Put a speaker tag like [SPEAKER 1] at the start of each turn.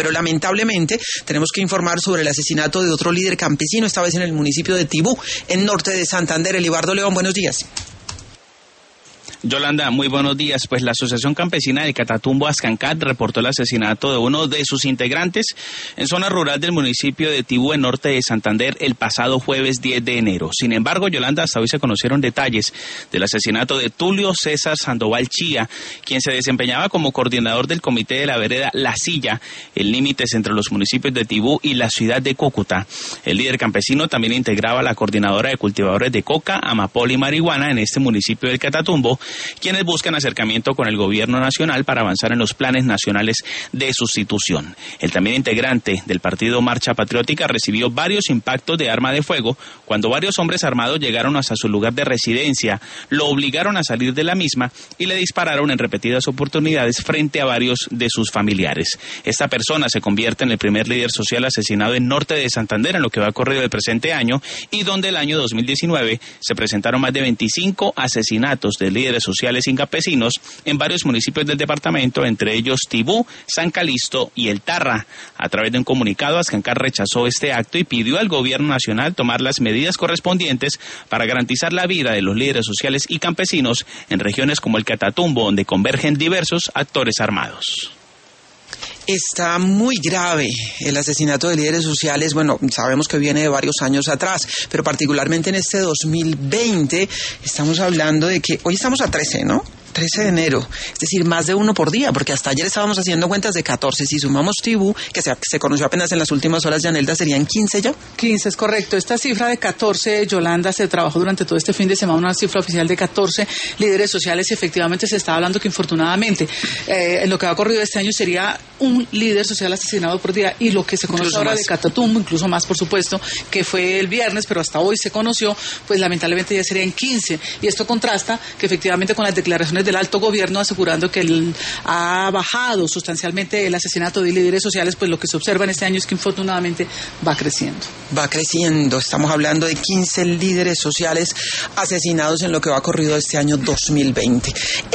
[SPEAKER 1] Pero lamentablemente tenemos que informar sobre el asesinato de otro líder campesino, esta vez en el municipio de Tibú, en norte de Santander. Elibardo León, buenos días.
[SPEAKER 2] Yolanda, muy buenos días. Pues la Asociación Campesina de Catatumbo Ascancat reportó el asesinato de uno de sus integrantes en zona rural del municipio de Tibú, en norte de Santander, el pasado jueves 10 de enero. Sin embargo, Yolanda, hasta hoy se conocieron detalles del asesinato de Tulio César Sandoval Chía, quien se desempeñaba como coordinador del comité de la vereda La Silla, en límites entre los municipios de Tibú y la ciudad de Cúcuta. El líder campesino también integraba la coordinadora de cultivadores de coca, amapola y marihuana en este municipio del Catatumbo, quienes buscan acercamiento con el gobierno nacional para avanzar en los planes nacionales de sustitución. El también integrante del partido Marcha Patriótica recibió varios impactos de arma de fuego cuando varios hombres armados llegaron hasta su lugar de residencia, lo obligaron a salir de la misma y le dispararon en repetidas oportunidades frente a varios de sus familiares. Esta persona se convierte en el primer líder social asesinado en norte de Santander en lo que va corrido del presente año, y donde el año 2019 se presentaron más de 25 asesinatos de líderes sociales y campesinos en varios municipios del departamento, entre ellos Tibú, San Calixto y El Tarra. A través de un comunicado, Ascancat rechazó este acto y pidió al gobierno nacional tomar las medidas correspondientes para garantizar la vida de los líderes sociales y campesinos en regiones como el Catatumbo, donde convergen diversos actores armados.
[SPEAKER 1] Está muy grave el asesinato de líderes sociales. Bueno, sabemos que viene de varios años atrás, pero particularmente en este 2020 estamos hablando de que hoy estamos a 13, ¿no? 13 de enero, es decir, más de uno por día, porque hasta ayer estábamos haciendo cuentas de 14. Si sumamos Tibú, que se conoció apenas en las últimas horas, Yanelda, ¿serían 15 ya?
[SPEAKER 3] 15, es correcto. Esta cifra de 14, Yolanda, se trabajó durante todo este fin de semana, una cifra oficial de 14 líderes sociales, y efectivamente se está hablando que infortunadamente en lo que ha ocurrido este año sería un líder social asesinado por día, y lo que se conoce ahora de Catatumbo, incluso más, por supuesto, que fue el viernes, pero hasta hoy se conoció, pues lamentablemente ya serían 15, y esto contrasta que efectivamente con las declaraciones del alto gobierno asegurando que ha bajado sustancialmente el asesinato de líderes sociales. Pues lo que se observa en este año es que infortunadamente va creciendo.
[SPEAKER 1] Va creciendo, estamos hablando de 15 líderes sociales asesinados en lo que va corrido este año 2020.